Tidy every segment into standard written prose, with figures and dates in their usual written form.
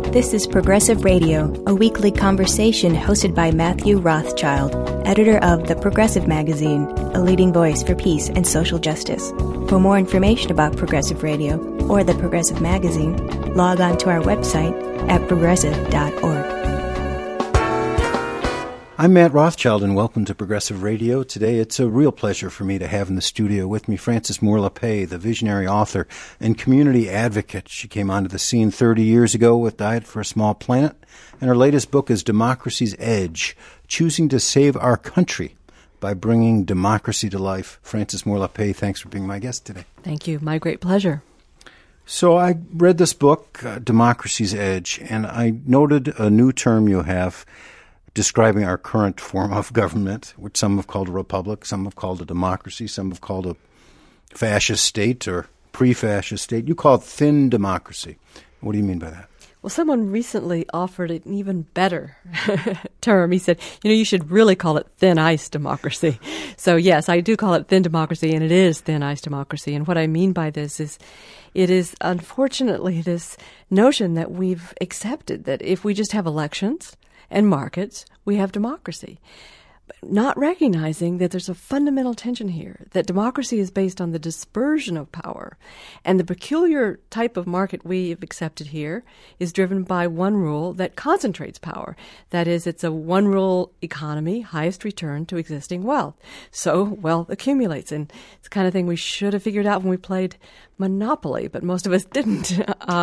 This is Progressive Radio, a weekly conversation hosted by Matthew Rothschild, editor of The Progressive Magazine, a leading voice for peace and social justice. For more information about Progressive Radio or The Progressive Magazine, log on to our website at progressive.org. I'm Matt Rothschild, and welcome to Progressive Radio. Today, it's a real pleasure for me to have in the studio with me Frances Moore Lappé, the visionary author and community advocate. She came onto the scene 30 years ago with Diet for a Small Planet, and her latest book is Democracy's Edge, Choosing to Save Our Country by Bringing Democracy to Life. Frances Moore Lappé, thanks for being my guest today. Thank you. My great pleasure. So I read this book, Democracy's Edge, and I noted a new term you have describing our current form of government, which some have called a republic, some have called a democracy, some have called a fascist state or pre-fascist state. You call it thin democracy. What do you mean by that? Well, someone recently offered an even better term. He said, you should really call it thin ice democracy. So yes, I do call it thin democracy, and it is thin ice democracy. And what I mean by this is it is unfortunately this notion that we've accepted that if we just have elections and markets, we have democracy. Not recognizing that there's a fundamental tension here, that democracy is based on the dispersion of power. And the peculiar type of market we've accepted here is driven by one rule that concentrates power. That is, it's a one-rule economy, highest return to existing wealth. So wealth accumulates. And it's the kind of thing we should have figured out when we played Monopoly, but most of us didn't.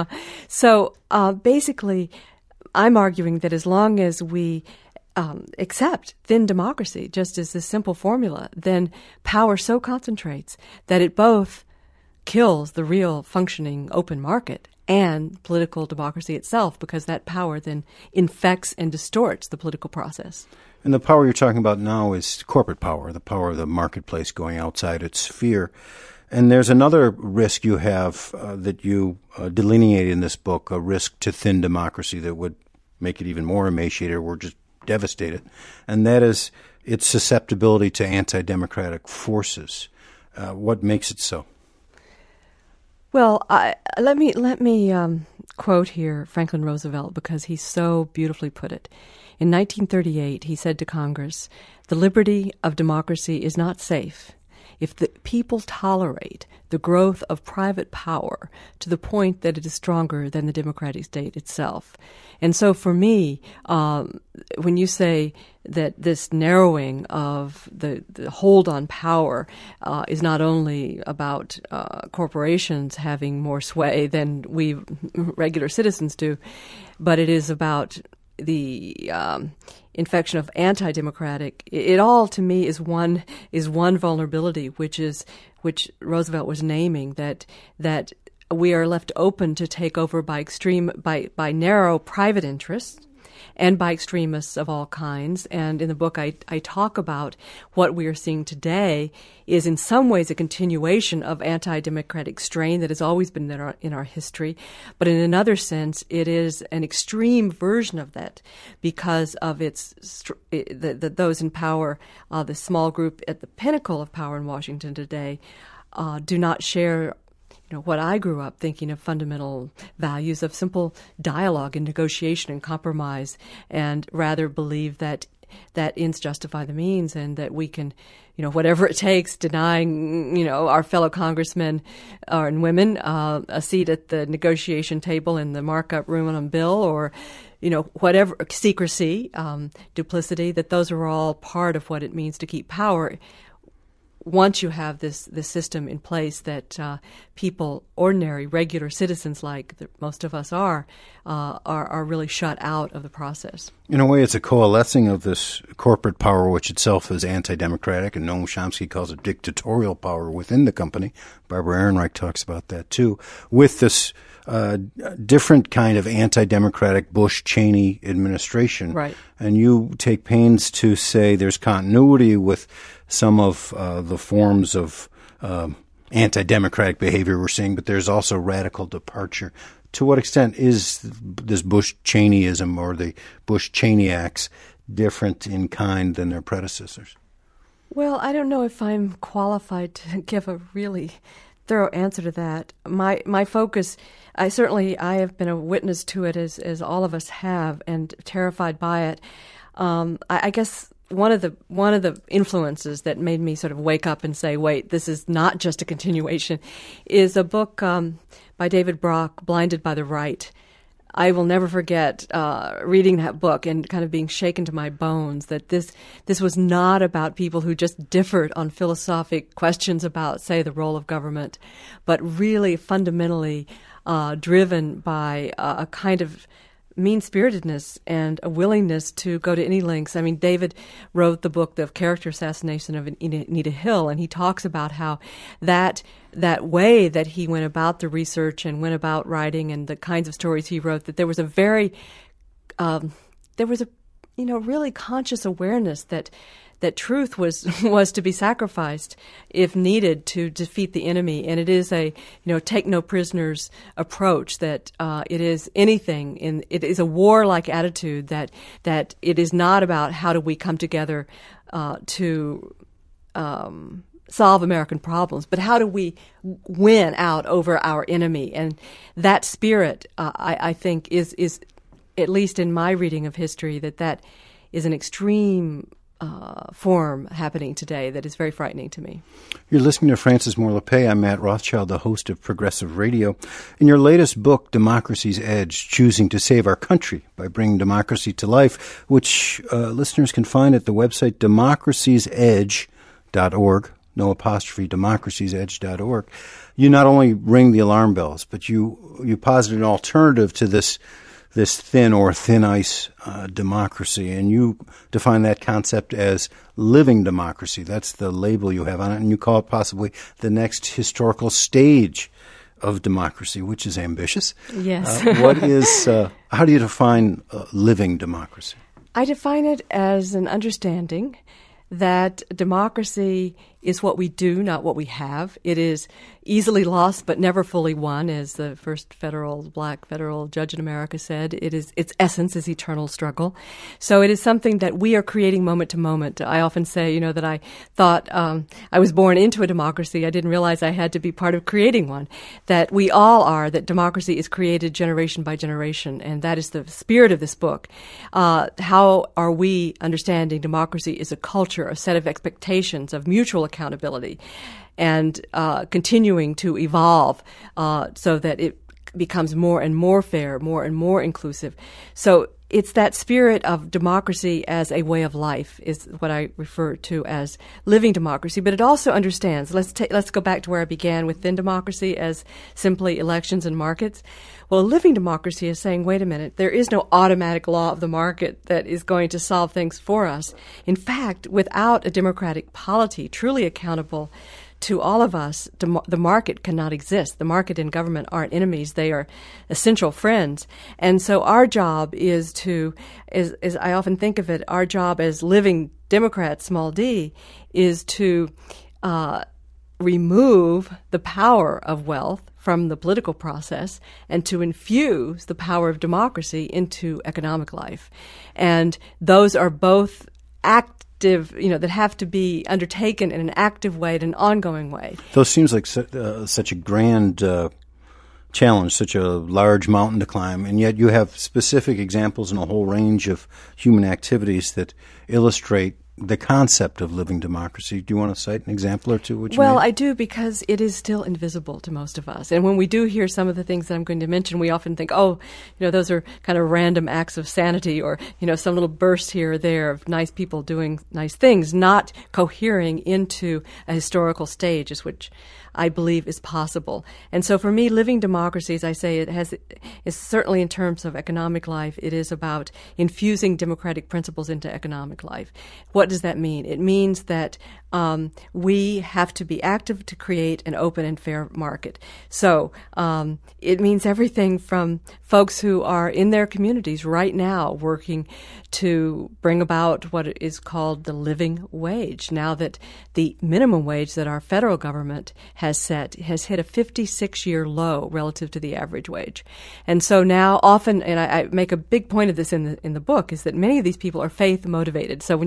Basically, I'm arguing that as long as we accept thin democracy just as this simple formula, then power so concentrates that it both kills the real functioning open market and political democracy itself, because that power then infects and distorts the political process. And the power you're talking about now is corporate power, the power of the marketplace going outside its sphere. And there's another risk you have that you delineate in this book, a risk to thin democracy that would make it even more emaciated or just devastated, and that is its susceptibility to anti-democratic forces. What makes it so? Well, let me quote here Franklin Roosevelt, because he so beautifully put it. In 1938, he said to Congress, "The liberty of democracy is not safe if the people tolerate the growth of private power to the point that it is stronger than the democratic state itself." And so for me, when you say that this narrowing of the hold on power is not only about corporations having more sway than we regular citizens do, but it is about the infection of anti-democratic, it all to me is one vulnerability, which Roosevelt was naming, that we are left open to take over by narrow private interests and by extremists of all kinds. And in the book, I talk about what we are seeing today is in some ways a continuation of anti-democratic strain that has always been in our history. But in another sense, it is an extreme version of that because of those in power, the small group at the pinnacle of power in Washington today, do not share what I grew up thinking of fundamental values of simple dialogue and negotiation and compromise, and rather believe that ends justify the means, and that we can, whatever it takes, denying, our fellow congressmen and women a seat at the negotiation table in the markup room on a bill, or, whatever, secrecy, duplicity, that those are all part of what it means to keep power. Once you have this system in place that people, ordinary, regular citizens like most of us are really shut out of the process. In a way, it's a coalescing of this corporate power, which itself is anti-democratic, and Noam Chomsky calls it dictatorial power within the company. Barbara Ehrenreich talks about that too, with this different kind of anti-democratic Bush-Cheney administration. Right. And you take pains to say there's continuity with some of the forms of anti-democratic behavior we're seeing, but there's also radical departure. To what extent is this Bush-Cheneyism or the Bush-Cheney-acts different in kind than their predecessors? Well, I don't know if I'm qualified to give a really thorough answer to that. My focus, I have been a witness to it as all of us have, and terrified by it. I guess one of the influences that made me sort of wake up and say, wait, this is not just a continuation, is a book by David Brock, Blinded by the Right. I will never forget reading that book and kind of being shaken to my bones that this was not about people who just differed on philosophic questions about, say, the role of government, but really fundamentally driven by a kind of mean-spiritedness and a willingness to go to any lengths. I mean, David wrote the book, The Character Assassination of Anita Hill, and he talks about how that way that he went about the research and went about writing and the kinds of stories he wrote, that there was a really conscious awareness that truth was to be sacrificed if needed to defeat the enemy, and it is a take no prisoners approach. That it is it is a warlike attitude. That it is not about how do we come together to solve American problems, but how do we win out over our enemy? And that spirit, I think, is at least in my reading of history, that is an extreme form happening today that is very frightening to me. You're listening to Frances Moore Lappé. I'm Matt Rothschild, the host of Progressive Radio. In your latest book, Democracy's Edge, Choosing to Save Our Country by Bringing Democracy to Life, which listeners can find at the website democraciesedge.org, no apostrophe, democraciesedge.org, you not only ring the alarm bells, but you posit an alternative to this thin or thin ice democracy, and you define that concept as living democracy. That's the label you have on it, and you call it possibly the next historical stage of democracy, which is ambitious. Yes. How do you define living democracy? I define it as an understanding that democracy is what we do, not what we have. It is easily lost but never fully won, as the first black federal judge in America said. Its essence is eternal struggle. So it is something that we are creating moment to moment. I often say, that I thought I was born into a democracy. I didn't realize I had to be part of creating one. That we all are, that democracy is created generation by generation, and that is the spirit of this book. How are we understanding democracy is a culture, a set of expectations of mutual accountability, and continuing to evolve so that it becomes more and more fair, more and more inclusive. So it's that spirit of democracy as a way of life is what I refer to as living democracy. But it also understands, let's go back to where I began with thin democracy as simply elections and markets. Well, living democracy is saying, wait a minute, there is no automatic law of the market that is going to solve things for us. In fact, without a democratic polity truly accountable to all of us, the market cannot exist. The market and government aren't enemies. They are essential friends. And so our job is as I often think of it, our job as living Democrats, small d, is to remove the power of wealth from the political process and to infuse the power of democracy into economic life. And those are both that have to be undertaken in an active way, in an ongoing way. Those seems like such a grand challenge, such a large mountain to climb, and yet you have specific examples in a whole range of human activities that illustrate the concept of living democracy. Do you want to cite an example or two? Well, I do, because it is still invisible to most of us. And when we do hear some of the things that I'm going to mention, we often think, those are kind of random acts of sanity, or, some little burst here or there of nice people doing nice things, not cohering into a historical stage, which I believe is possible. And so for me, living democracy, as I say, is certainly in terms of economic life, it is about infusing democratic principles into economic life. What does that mean? It means that we have to be active to create an open and fair market. So it means everything from folks who are in their communities right now working to bring about what is called the living wage. Now that the minimum wage that our federal government has set has hit a 56-year low relative to the average wage. And so now often, and I make a big point of this in the book, is that many of these people are faith motivated. So when you hear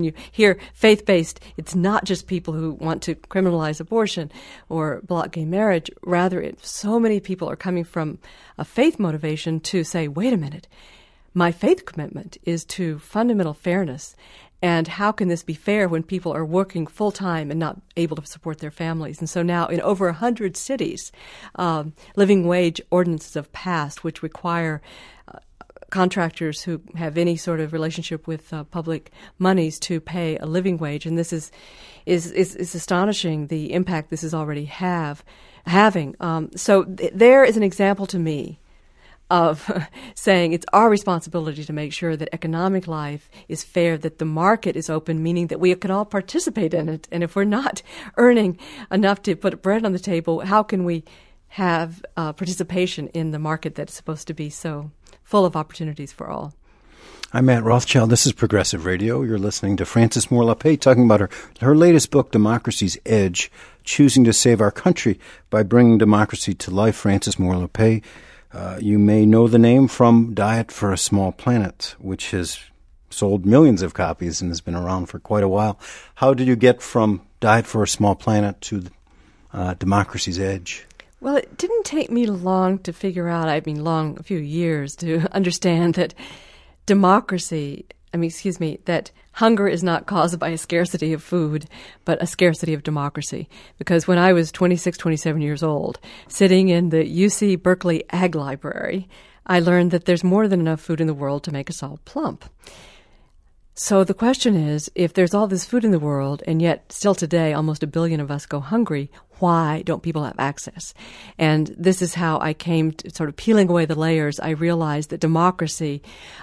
hear faith-based, it's not just people who want to criminalize abortion or block gay marriage. Rather, so many people are coming from a faith motivation to say, wait a minute, my faith commitment is to fundamental fairness. And how can this be fair when people are working full-time and not able to support their families? And so now in over 100 cities, living wage ordinances have passed, which require contractors who have any sort of relationship with public monies to pay a living wage. And this is astonishing, the impact this is already having. So there is an example to me of saying it's our responsibility to make sure that economic life is fair, that the market is open, meaning that we can all participate in it. And if we're not earning enough to put bread on the table, how can we have participation in the market that's supposed to be so full of opportunities for all? I'm Matt Rothschild. This is Progressive Radio. You're listening to Frances Moore Lappé talking about her latest book, Democracy's Edge, Choosing to Save Our Country by Bringing Democracy to Life. Frances Moore Lappé. You may know the name from Diet for a Small Planet, which has sold millions of copies and has been around for quite a while. How did you get from Diet for a Small Planet to Democracy's Edge? Well, it didn't take me long to figure out, a few years to understand that that hunger is not caused by a scarcity of food, but a scarcity of democracy. Because when I was 26, 27 years old, sitting in the UC Berkeley Ag Library, I learned that there's more than enough food in the world to make us all plump. So the question is, if there's all this food in the world, and yet still today almost 1 billion of us go hungry, why don't people have access? And this is how I came to sort of peeling away the layers. I realized that democracy,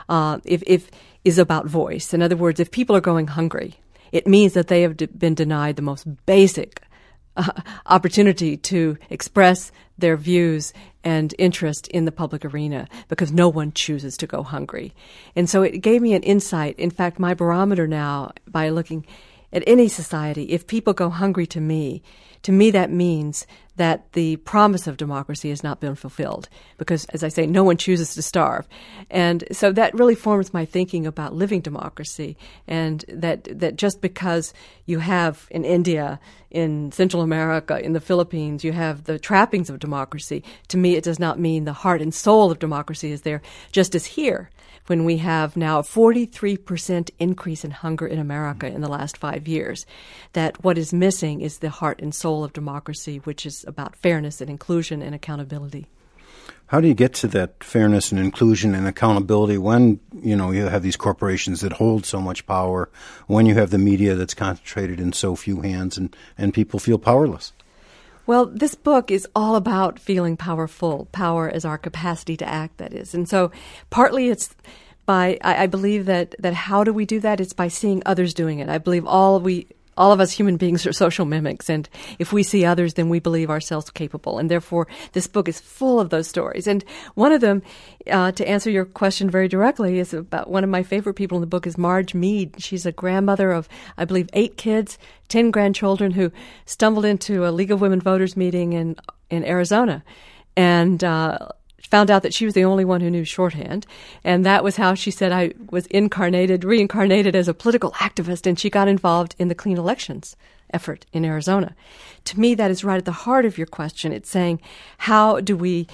is about voice. In other words, if people are going hungry, it means that they have been denied the most basic opportunity to express their views and interest in the public arena, because no one chooses to go hungry. And so it gave me an insight. In fact, my barometer now, by looking at any society, if people go hungry to me that means that the promise of democracy has not been fulfilled, because, as I say, no one chooses to starve. And so that really forms my thinking about living democracy, and that just because you have in India, in Central America, in the Philippines, you have the trappings of democracy, to me it does not mean the heart and soul of democracy is there, just as here, when we have now a 43% increase in hunger in America in the last 5 years, that what is missing is the heart and soul of democracy, which is about fairness and inclusion and accountability. How do you get to that fairness and inclusion and accountability when, you have these corporations that hold so much power, when you have the media that's concentrated in so few hands and people feel powerless? Well, this book is all about feeling powerful, power as our capacity to act, that is. And so partly it's by, I believe that how do we do that? It's by seeing others doing it. I believe all of us human beings are social mimics, and if we see others, then we believe ourselves capable. And therefore, this book is full of those stories. And one of them, to answer your question very directly, is about one of my favorite people in the book is Marge Mead. She's a grandmother of, I believe, 8 kids, 10 grandchildren, who stumbled into a League of Women Voters meeting in Arizona, and found out that she was the only one who knew shorthand. And that was how she said I was reincarnated as a political activist, and she got involved in the clean elections effort in Arizona. To me, that is right at the heart of your question. It's saying, how do we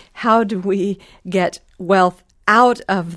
get wealth out of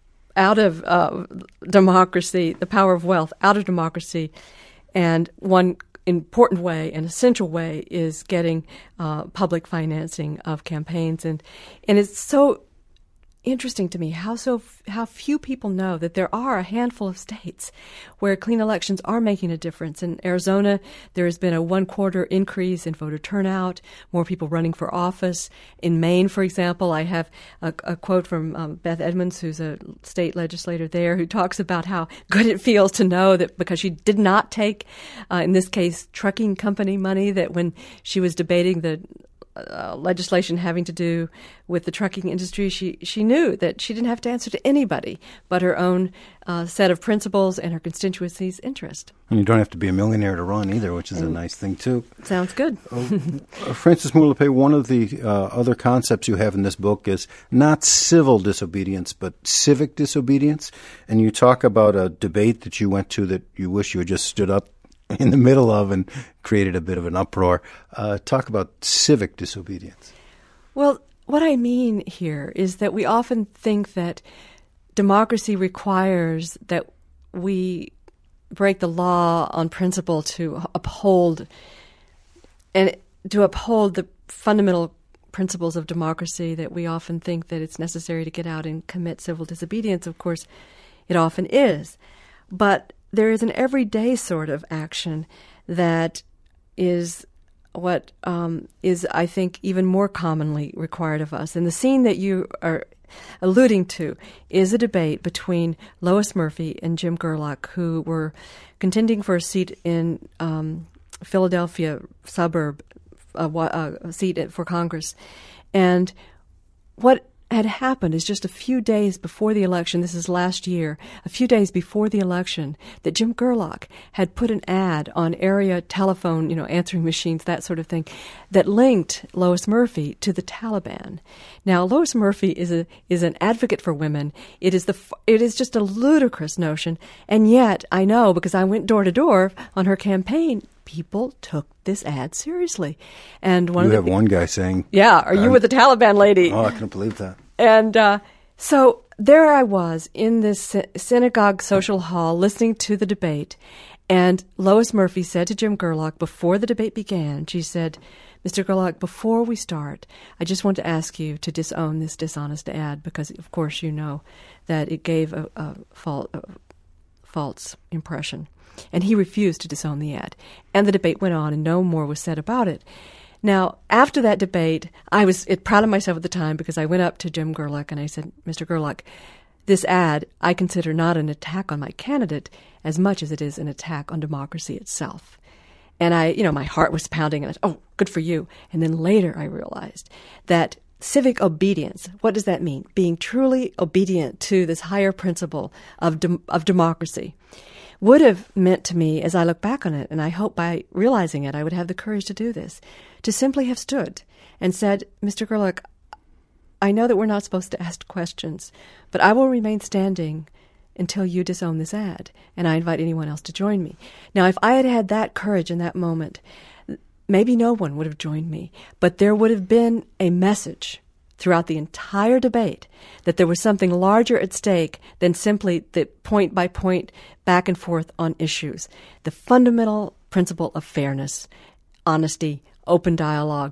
democracy, the power of wealth out of democracy? And one important way, an essential way, is getting public financing of campaigns. And it's so interesting to me how few people know that there are a handful of states where clean elections are making a difference. In Arizona, there has been a 1/4 increase in voter turnout, more people running for office. In Maine, for example, I have a quote from Beth Edmonds, who's a state legislator there, who talks about how good it feels to know that because she did not take, in this case, trucking company money, that when she was debating the legislation having to do with the trucking industry, she knew that she didn't have to answer to anybody but her own set of principles and her constituency's interest. And you don't have to be a millionaire to run either, which is a nice thing, too. Sounds good. Frances Moore Lappé, one of the other concepts you have in this book is not civil disobedience, but civic disobedience. And you talk about a debate that you went to that you wish you had just stood up in the middle of and created a bit of an uproar. Talk about civic disobedience. Well, what I mean here is that we often think that democracy requires that we break the law on principle to uphold the fundamental principles of democracy, that we often think that it's necessary to get out and commit civil disobedience. Of course, it often is. But there is an everyday sort of action that is what is, I think, even more commonly required of us. And the scene that you are alluding to is a debate between Lois Murphy and Jim Gerlach, who were contending for a seat in Philadelphia suburb, a seat for Congress. And what had happened is just a few days before the election, this is last year, a few days before the election, that Jim Gerlach had put an ad on area telephone, answering machines, that sort of thing, that linked Lois Murphy to the Taliban. Now, Lois Murphy is an advocate for women. It is just a ludicrous notion, and yet I know, because I went door to door on her campaign, people took this ad seriously. And one guy saying, "Yeah, are you with the Taliban lady?" Oh, I can't believe that. And so there I was in this synagogue social hall listening to the debate, and Lois Murphy said to Jim Gerlach before the debate began, she said, "Mr. Gerlach, before we start, I just want to ask you to disown this dishonest ad, because, of course, you know that it gave a false impression." And he refused to disown the ad. And the debate went on, and no more was said about it. Now, after that debate, I was proud of myself at the time, because I went up to Jim Gerlach and I said, "Mr. Gerlach, this ad I consider not an attack on my candidate as much as it is an attack on democracy itself." And my heart was pounding, and I said, "Oh, good for you." And then later I realized that civic obedience, what does that mean? Being truly obedient to this higher principle of democracy would have meant to me, as I look back on it, and I hope by realizing it I would have the courage to do this, to simply have stood and said, "Mr. Gerlach, I know that we're not supposed to ask questions, but I will remain standing until you disown this ad, and I invite anyone else to join me." Now, if I had had that courage in that moment, maybe no one would have joined me, but there would have been a message throughout the entire debate that there was something larger at stake than simply the point-by-point back and forth on issues. The fundamental principle of fairness, honesty, open dialogue.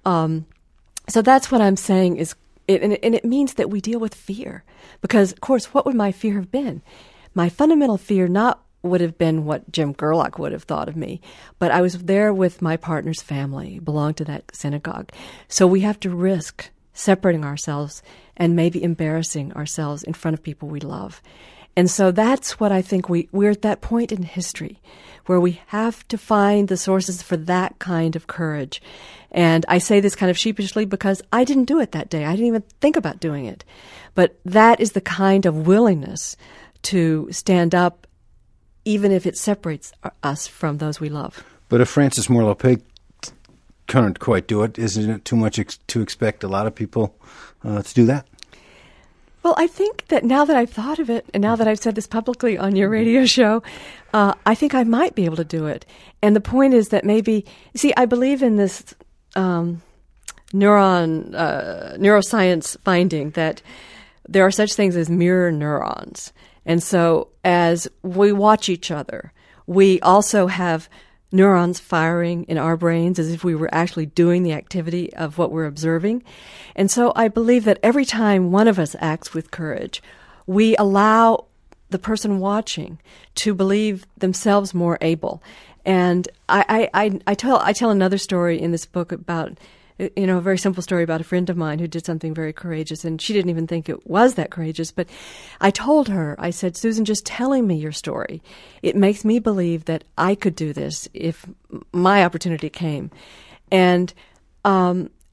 So that's what I'm saying is, and it means that we deal with fear. Because, of course, what would my fear have been? My fundamental fear would have been what Jim Gerlach would have thought of me. But I was there with my partner's family, belonged to that synagogue. So we have to risk separating ourselves and maybe embarrassing ourselves in front of people we love. And so that's what I think we're at that point in history where we have to find the sources for that kind of courage. And I say this kind of sheepishly because I didn't do it that day. I didn't even think about doing it. But that is the kind of willingness to stand up, even if it separates us from those we love. But if Frances Moore Lappé couldn't quite do it, isn't it too much to expect a lot of people to do that? Well, I think that now that I've thought of it, and now that I've said this publicly on your radio show, I think I might be able to do it. And the point is that I believe in this neuroscience finding that there are such things as mirror neurons. And so as we watch each other, we also have neurons firing in our brains as if we were actually doing the activity of what we're observing. And so I believe that every time one of us acts with courage, we allow the person watching to believe themselves more able. And I tell another story in this book about, a very simple story about a friend of mine who did something very courageous, and she didn't even think it was that courageous. But I told her, I said, "Susan, just telling me your story, it makes me believe that I could do this if my opportunity came." And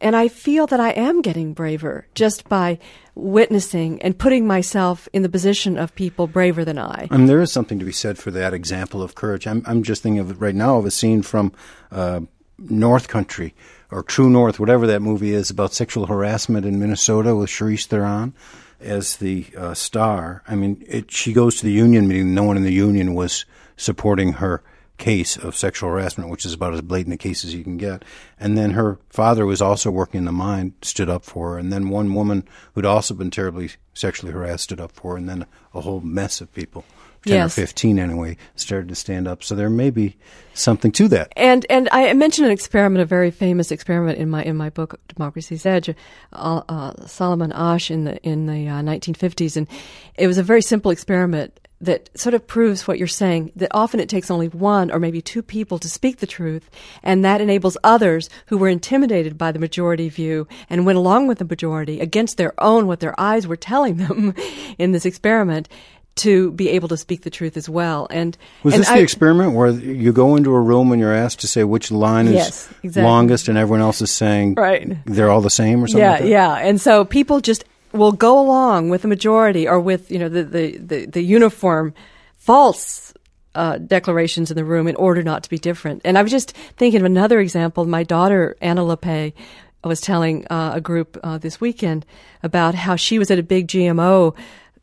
And I feel that I am getting braver just by witnessing and putting myself in the position of people braver than I. And there is something to be said for that example of courage. I'm just thinking of it right now of a scene from North Country, or True North, whatever that movie is, about sexual harassment in Minnesota with Charlize Theron as the star. I mean, she goes to the union meeting. No one in the union was supporting her case of sexual harassment, which is about as blatant a case as you can get. And then her father, was also working in the mine, stood up for her. And then one woman who'd also been terribly sexually harassed stood up for her. And then a whole mess of people, 10 or 15 anyway, started to stand up. So there may be something to that. And I mentioned an experiment, a very famous experiment in my book, Democracy's Edge, Solomon Asch in the 1950s. And it was a very simple experiment that sort of proves what you're saying, that often it takes only one or maybe two people to speak the truth, and that enables others who were intimidated by the majority view and went along with the majority against their own, what their eyes were telling them in this experiment, to be able to speak the truth as well. And was this the experiment where you go into a room and you're asked to say which line is longest, and everyone else is saying they're all the same or something like that? Yeah. And so people just will go along with the majority, or with the uniform false declarations in the room in order not to be different. And I was just thinking of another example. My daughter, Anna LePay, was telling a group this weekend about how she was at a big GMO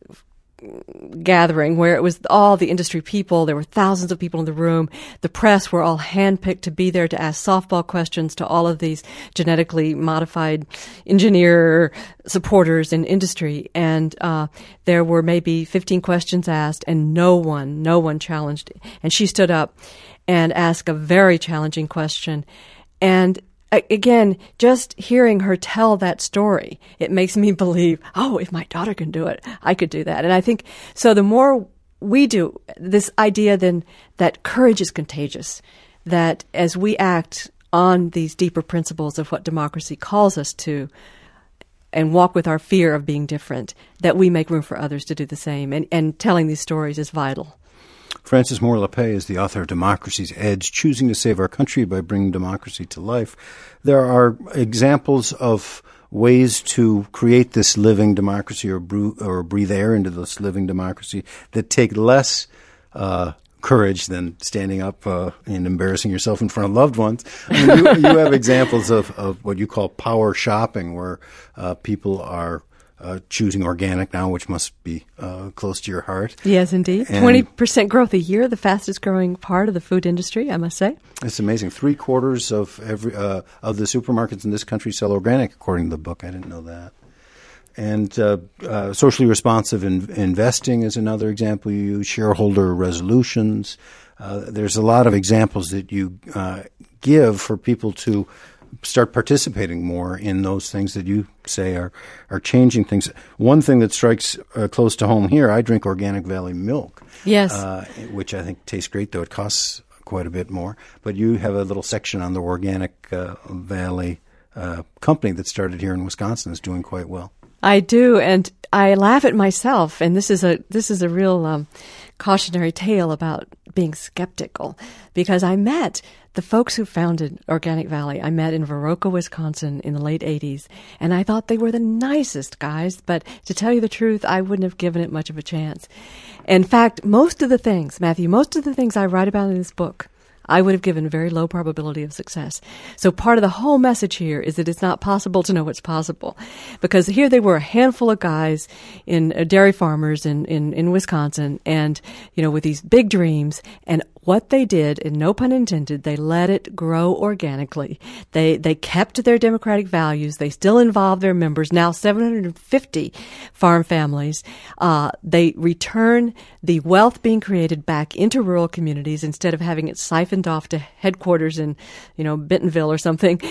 gathering where it was all the industry people. There were thousands of people in the room. The press were all handpicked to be there to ask softball questions to all of these genetically modified engineer supporters in industry. And there were maybe 15 questions asked, and no one challenged. And she stood up and asked a very challenging question. And again, just hearing her tell that story, it makes me believe, if my daughter can do it, I could do that. And I think, so the more we do, this idea then that courage is contagious, that as we act on these deeper principles of what democracy calls us to, and walk with our fear of being different, that we make room for others to do the same. And telling these stories is vital. Frances Moore Lappé is the author of Democracy's Edge, Choosing to Save Our Country by Bringing Democracy to Life. There are examples of ways to create this living democracy, or breathe air into this living democracy, that take less courage than standing up and embarrassing yourself in front of loved ones. I mean, you have examples of what you call power shopping, where people are choosing organic now, which must be close to your heart. Yes, indeed. 20% growth a year, the fastest growing part of the food industry, I must say. It's amazing. 3/4 of every of the supermarkets in this country sell organic, according to the book. I didn't know that. And socially responsive investing is another example you use. Shareholder resolutions. There's a lot of examples that you give for people to start participating more in those things that you say are changing things. One thing that strikes close to home here, I drink Organic Valley milk. Yes. Which I think tastes great, though it costs quite a bit more. But you have a little section on the Organic Valley company that started here in Wisconsin, is doing quite well. I do, and I laugh at myself, and this is a real cautionary tale about being skeptical, because I met the folks who founded Organic Valley. I met in Viroqua, Wisconsin in the late 80s, and I thought they were the nicest guys, but to tell you the truth, I wouldn't have given it much of a chance. In fact, most of the things I write about in this book, I would have given very low probability of success. So part of the whole message here is that it's not possible to know what's possible. Because here they were, a handful of guys in dairy farmers in Wisconsin, and, with these big dreams, and what they did, and no pun intended, they let it grow organically. They kept their democratic values. They still involve their members, now 750 farm families. They return the wealth being created back into rural communities instead of having it siphoned off to headquarters in, Bentonville or something,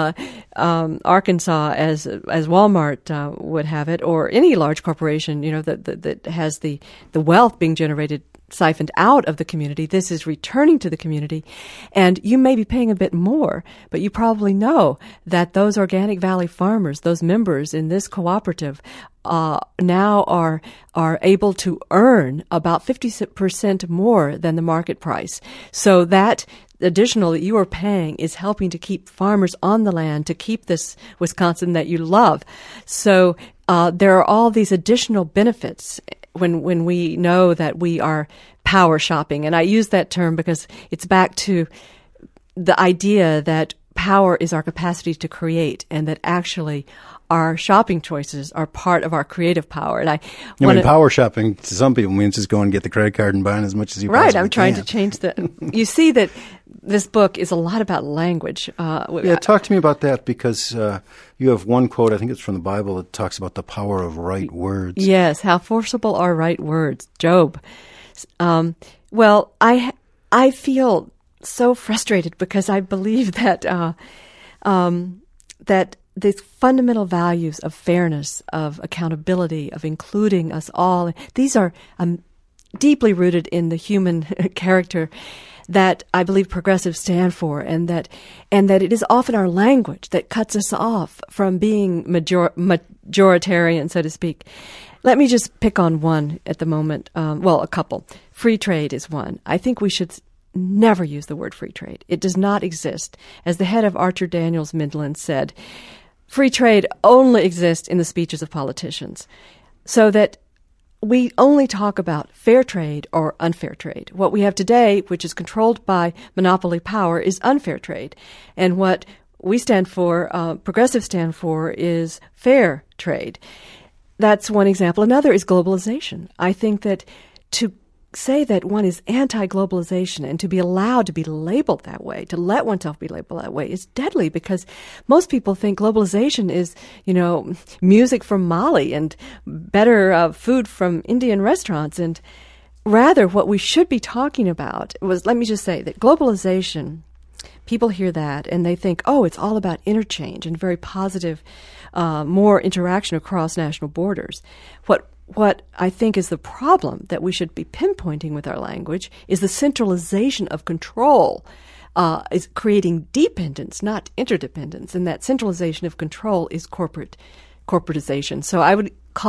Arkansas, as Walmart would have it, or any large corporation, that has the wealth being generated siphoned out of the community. This is returning to the community, and you may be paying a bit more, but you probably know that those Organic Valley farmers, those members in this cooperative, now are able to earn about 50% more than the market price. So that additional that you are paying is helping to keep farmers on the land, to keep this Wisconsin that you love. So there are all these additional benefits when we know that we are power shopping. And I use that term because it's back to the idea that power is our capacity to create, and that actually our shopping choices are part of our creative power. And power shopping to some people means just go and get the credit card and buying as much as you possibly can. Right, I'm trying to change you see that this book is a lot about language. Talk to me about that, because you have one quote, I think it's from the Bible, that talks about the power of right words. Yes, how forcible are right words. Job. Well, I feel so frustrated because I believe that that these fundamental values of fairness, of accountability, of including us all, these are deeply rooted in the human character that I believe progressives stand for, and that it is often our language that cuts us off from being majoritarian, so to speak. Let me just pick on one at the moment. A couple. Free trade is one. I think we should never use the word free trade. It does not exist. As the head of Archer Daniels Midland said, free trade only exists in the speeches of politicians, so that we only talk about fair trade or unfair trade. What we have today, which is controlled by monopoly power, is unfair trade. And what we stand for, progressives stand for, is fair trade. That's one example. Another is globalization. I think that to say that one is anti-globalization and to be allowed to be labeled that way, to let oneself be labeled that way, is deadly, because most people think globalization is, music from Mali and better food from Indian restaurants. And rather, what we should be talking about was, let me just say that globalization, people hear that and they think, oh, it's all about interchange and very positive, more interaction across national borders. What I think is the problem that we should be pinpointing with our language is the centralization of control is creating dependence, not interdependence. And that centralization of control is corporatization. So I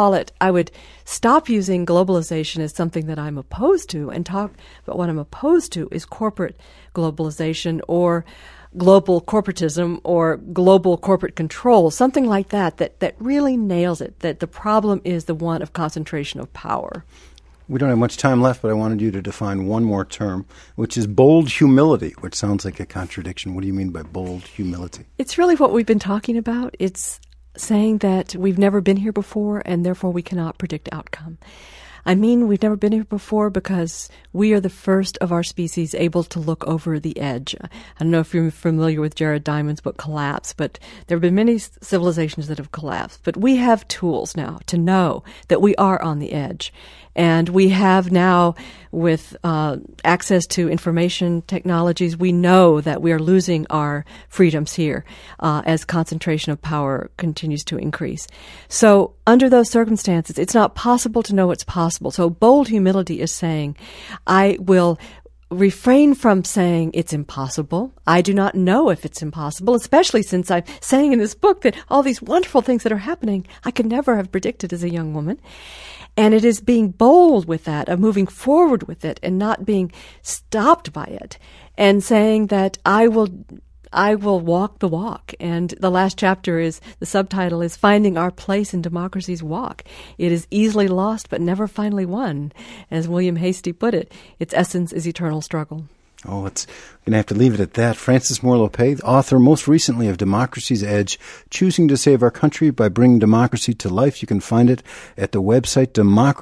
would stop using globalization as something that I'm opposed to and talk about what I'm opposed to is corporate globalization or global corporatism or global corporate control, something like that really nails it, that the problem is the one of concentration of power. We don't have much time left, but I wanted you to define one more term, which is bold humility, which sounds like a contradiction. What do you mean by bold humility? It's really what we've been talking about. It's saying that we've never been here before, and therefore we cannot predict outcome. I mean, we've never been here before because we are the first of our species able to look over the edge. I don't know if you're familiar with Jared Diamond's book, Collapse, but there have been many civilizations that have collapsed. But we have tools now to know that we are on the edge. And we have now, with access to information technologies, we know that we are losing our freedoms here as concentration of power continues to increase. So under those circumstances, it's not possible to know what's possible. So bold humility is saying, I will refrain from saying it's impossible. I do not know if it's impossible, especially since I'm saying in this book that all these wonderful things that are happening, I could never have predicted as a young woman. And it is being bold with that, of moving forward with it and not being stopped by it, and saying that I will walk the walk. And the last chapter the subtitle is Finding Our Place in Democracy's Walk. It is easily lost but never finally won. As William Hastie put it, its essence is eternal struggle. Oh, we're going to have to leave it at that. Frances Moore Lopez, author most recently of Democracy's Edge, Choosing to Save Our Country by Bringing Democracy to Life. You can find it at the website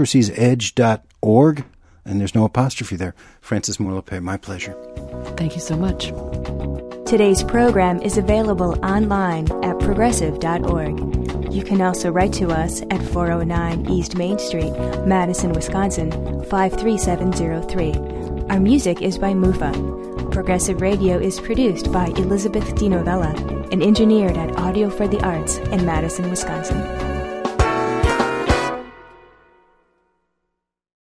democraciesedge.org, and there's no apostrophe there. Frances Moore Lopez, my pleasure. Thank you so much. Today's program is available online at progressive.org. You can also write to us at 409 East Main Street, Madison, Wisconsin, 53703. Our music is by Mufa. Progressive Radio is produced by Elizabeth DiNovella and engineered at Audio for the Arts in Madison, Wisconsin.